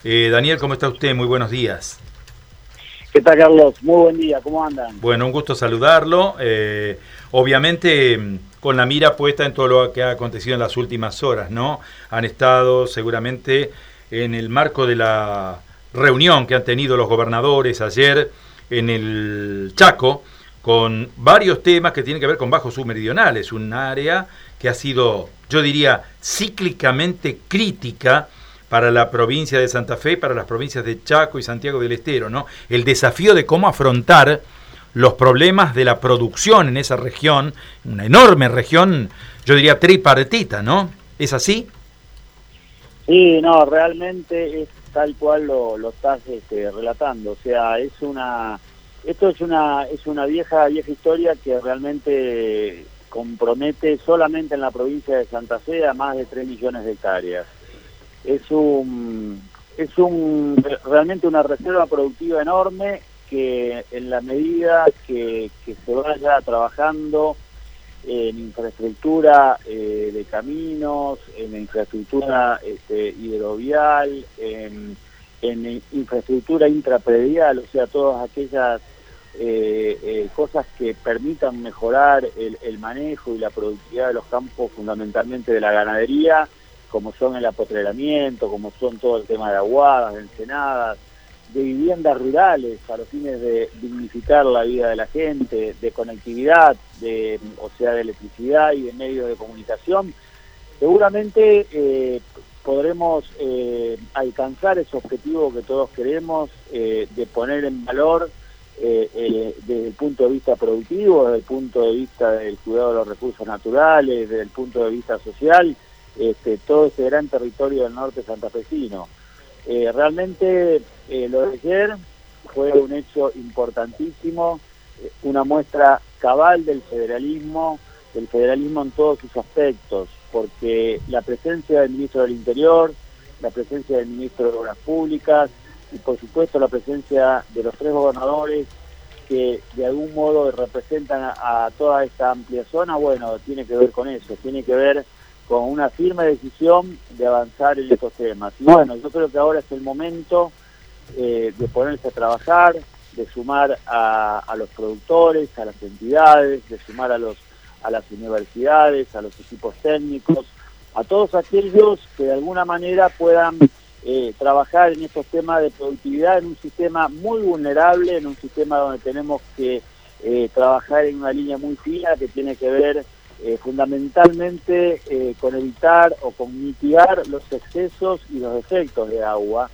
Daniel, ¿cómo está usted? Muy buenos días. ¿Qué tal, Carlos? Muy buen día, ¿cómo andan? Bueno, un gusto saludarlo. Obviamente con la mira puesta en todo lo que ha acontecido en las últimas horas, ¿no? Han estado seguramente en el marco de la reunión que han tenido los gobernadores ayer en el Chaco, con varios temas que tienen que ver con bajos submeridionales, un área que ha sido, yo diría, cíclicamente crítica para la provincia de Santa Fe, para las provincias de Chaco y Santiago del Estero, ¿no? El desafío de cómo afrontar los problemas de la producción en esa región, una enorme región, yo diría tripartita, ¿no? ¿Es así? Sí, no, realmente es tal cual lo estás relatando. O sea, esto es una vieja historia que realmente compromete solamente en la provincia de Santa Fe a más de 3 millones de hectáreas. Es realmente una reserva productiva enorme que en la medida que se vaya trabajando en infraestructura de caminos, en infraestructura hidrovial, en infraestructura intrapredial, o sea, todas aquellas cosas que permitan mejorar el manejo y la productividad de los campos, fundamentalmente de la ganadería, como son el apotreramiento, como son todo el tema de aguadas, de ensenadas, de viviendas rurales a los fines de dignificar la vida de la gente, de conectividad, o sea, de electricidad y de medios de comunicación. Seguramente podremos alcanzar ese objetivo que todos queremos, de poner en valor desde el punto de vista productivo, desde el punto de vista del cuidado de los recursos naturales, desde el punto de vista social, todo ese gran territorio del norte santafesino. Realmente lo de ayer fue un hecho importantísimo, una muestra cabal del federalismo en todos sus aspectos, porque la presencia del ministro del Interior, la presencia del ministro de Obras Públicas y por supuesto la presencia de los 3 gobernadores que de algún modo representan a toda esta amplia zona, bueno, tiene que ver con eso, tiene que ver con una firme decisión de avanzar en estos temas. Y bueno, yo creo que ahora es el momento de ponerse a trabajar, de sumar a los productores, a las entidades, de sumar a las universidades, a los equipos técnicos, a todos aquellos que de alguna manera puedan trabajar en estos temas de productividad en un sistema muy vulnerable, en un sistema donde tenemos que trabajar en una línea muy fina que tiene que ver fundamentalmente con evitar o con mitigar los excesos y los efectos de agua,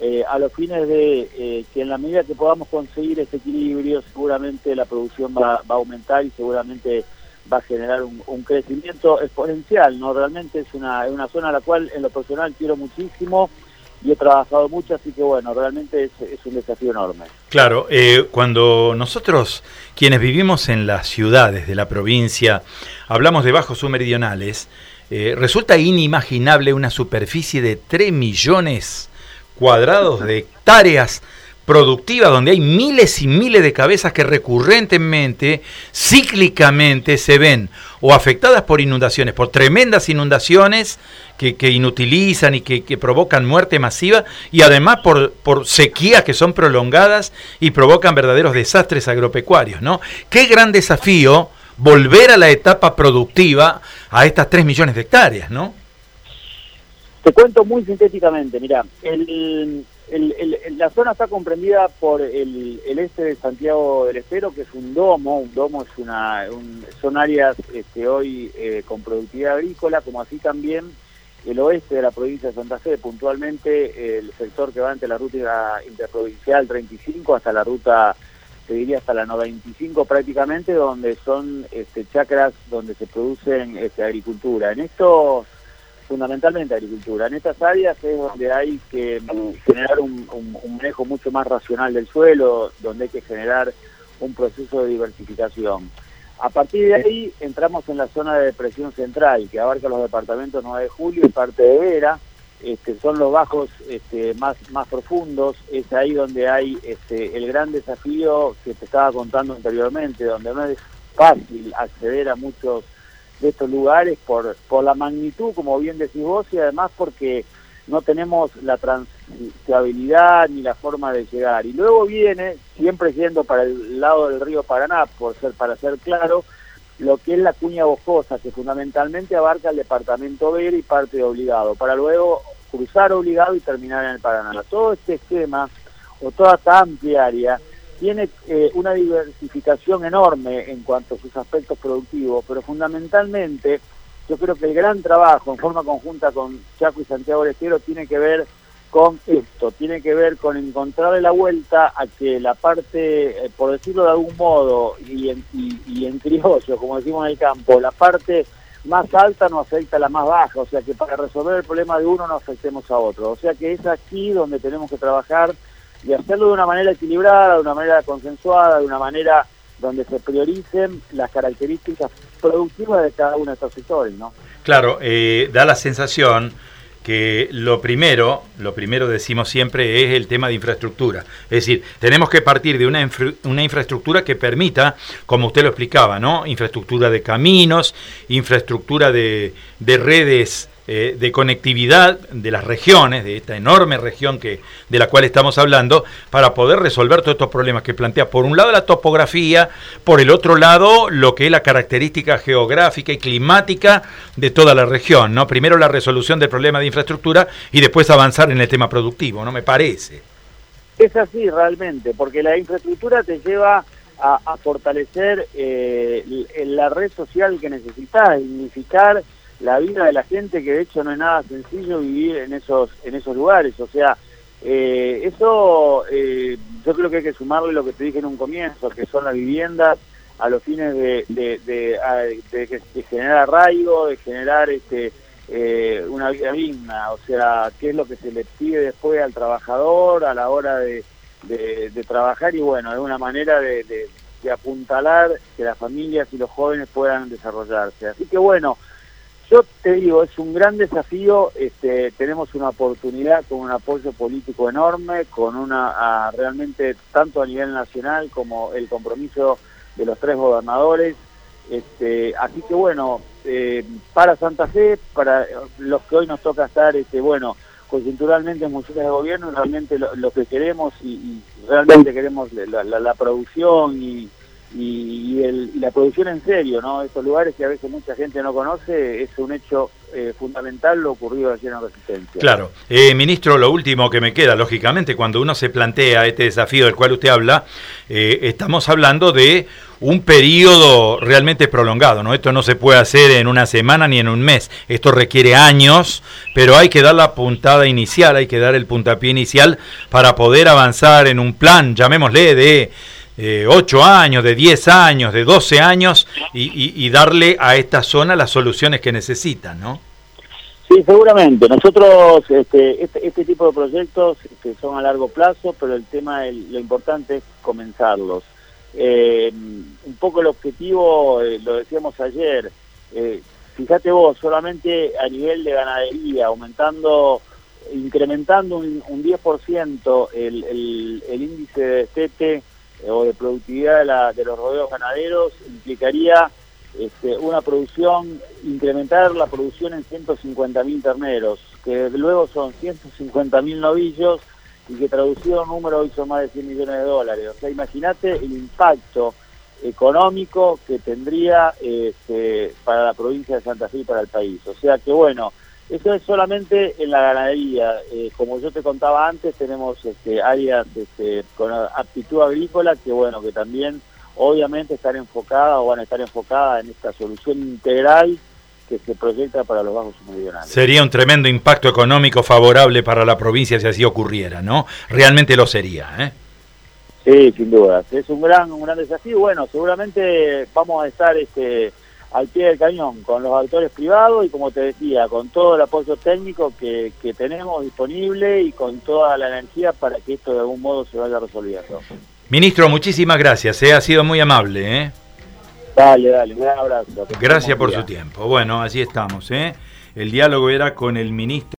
a los fines de que en la medida que podamos conseguir ese equilibrio, seguramente la producción va a aumentar y seguramente va a generar un crecimiento exponencial, ¿no? Realmente es una zona a la cual en lo personal quiero muchísimo y he trabajado mucho, así que bueno, realmente es un desafío enorme. Claro, cuando nosotros, quienes vivimos en las ciudades de la provincia, hablamos de bajos submeridionales, resulta inimaginable una superficie de 3 millones cuadrados de hectáreas productivas, donde hay miles y miles de cabezas que recurrentemente, cíclicamente se ven o afectadas por inundaciones, por tremendas inundaciones que inutilizan y que provocan muerte masiva, y además por sequías que son prolongadas y provocan verdaderos desastres agropecuarios, ¿no? Qué gran desafío volver a la etapa productiva a estas 3 millones de hectáreas, ¿no? Te cuento muy sintéticamente, mirá, la zona está comprendida por el este de Santiago del Estero, que es un domo son áreas hoy con productividad agrícola, como así también el oeste de la provincia de Santa Fe, puntualmente el sector que va entre la ruta interprovincial 35 hasta la ruta, te diría hasta la 95 prácticamente, donde son chacras donde se producen agricultura. En esto, fundamentalmente agricultura. En estas áreas es donde hay que generar un manejo mucho más racional del suelo, donde hay que generar un proceso de diversificación. A partir de ahí entramos en la zona de depresión central, que abarca los departamentos 9 de Julio y parte de Vera, son los bajos más profundos. Es ahí donde hay el gran desafío que te estaba contando anteriormente, donde no es fácil acceder a muchos de estos lugares por la magnitud, como bien decís vos, y además porque no tenemos la fiabilidad ni la forma de llegar. Y luego viene, siempre yendo para el lado del río Paraná, para ser claro, lo que es la cuña boscosa, que fundamentalmente abarca el departamento Vera y parte de Obligado, para luego cruzar Obligado y terminar en el Paraná. Todo este esquema, o toda esta amplia área, tiene una diversificación enorme en cuanto a sus aspectos productivos, pero fundamentalmente yo creo que el gran trabajo en forma conjunta con Chaco y Santiago del Estero tiene que ver con esto, tiene que ver con encontrarle la vuelta a que la parte, por decirlo de algún modo, y en criollo, como decimos en el campo, la parte más alta no afecta a la más baja, o sea que para resolver el problema de uno no afectemos a otro, o sea que es aquí donde tenemos que trabajar y hacerlo de una manera equilibrada, de una manera consensuada, de una manera donde se prioricen las características productivas de cada uno de estos sectores, ¿no? Claro, da la sensación que lo primero decimos siempre es el tema de infraestructura. Es decir, tenemos que partir de una infraestructura que permita, como usted lo explicaba, ¿no? Infraestructura de caminos, infraestructura de redes de conectividad de las regiones, de esta enorme región de la cual estamos hablando, para poder resolver todos estos problemas que plantea, por un lado la topografía, por el otro lado lo que es la característica geográfica y climática de toda la región, ¿no? Primero la resolución del problema de infraestructura y después avanzar en el tema productivo, ¿no? Me parece. Es así realmente, porque la infraestructura te lleva a fortalecer la red social que necesitas, dignificar la vida de la gente, que de hecho no es nada sencillo vivir en esos lugares, o sea, eso yo creo que hay que sumarle lo que te dije en un comienzo, que son las viviendas a los fines de generar arraigo, de generar una vida digna, o sea, qué es lo que se le pide después al trabajador a la hora de trabajar, y bueno, es una manera de apuntalar que las familias y los jóvenes puedan desarrollarse. Así que bueno, yo te digo, es un gran desafío, tenemos una oportunidad con un apoyo político enorme, con realmente tanto a nivel nacional como el compromiso de los 3 gobernadores, así que bueno, para Santa Fe, para los que hoy nos toca estar, coyunturalmente en funciones de gobierno, realmente lo que queremos y realmente queremos la producción y la producción en serio, ¿no? Estos lugares que a veces mucha gente no conoce, es un hecho fundamental lo ocurrido ayer en Resistencia. Claro. Ministro, lo último que me queda, lógicamente, cuando uno se plantea este desafío del cual usted habla, estamos hablando de un periodo realmente prolongado, ¿no? Esto no se puede hacer en una semana ni en un mes, esto requiere años, pero hay que dar la puntada inicial, hay que dar el puntapié inicial para poder avanzar en un plan, llamémosle, de 8 años, de 10 años, de 12 años y darle a esta zona las soluciones que necesitan, ¿no? Sí, seguramente. Nosotros, este tipo de proyectos son a largo plazo, pero el tema, lo importante es comenzarlos. Un poco el objetivo, lo decíamos ayer, fíjate vos, solamente a nivel de ganadería, incrementando un 10% el índice de destete o de productividad de los rodeos ganaderos, implicaría incrementar la producción en 150.000 terneros, que luego son 150.000 novillos, y que traducido en número hoy son más de $100 millones. O sea, imagínate el impacto económico que tendría para la provincia de Santa Fe y para el país. O sea que bueno, eso es solamente en la ganadería. Como yo te contaba antes, tenemos áreas con aptitud agrícola que bueno, que también obviamente van a estar enfocadas en esta solución integral que se proyecta para los bajos submeridionales. Sería un tremendo impacto económico favorable para la provincia si así ocurriera, ¿no? Realmente lo sería, ¿eh? Sí, sin duda. Es un gran desafío. Bueno, seguramente vamos a estar al pie del cañón con los actores privados y, como te decía, con todo el apoyo técnico que tenemos disponible y con toda la energía para que esto de algún modo se vaya resolviendo. Ministro, muchísimas gracias, ha sido muy amable, ¿eh? Dale, un gran abrazo. Gracias por su tiempo. Bueno, así estamos, ¿eh? El diálogo era con el ministro.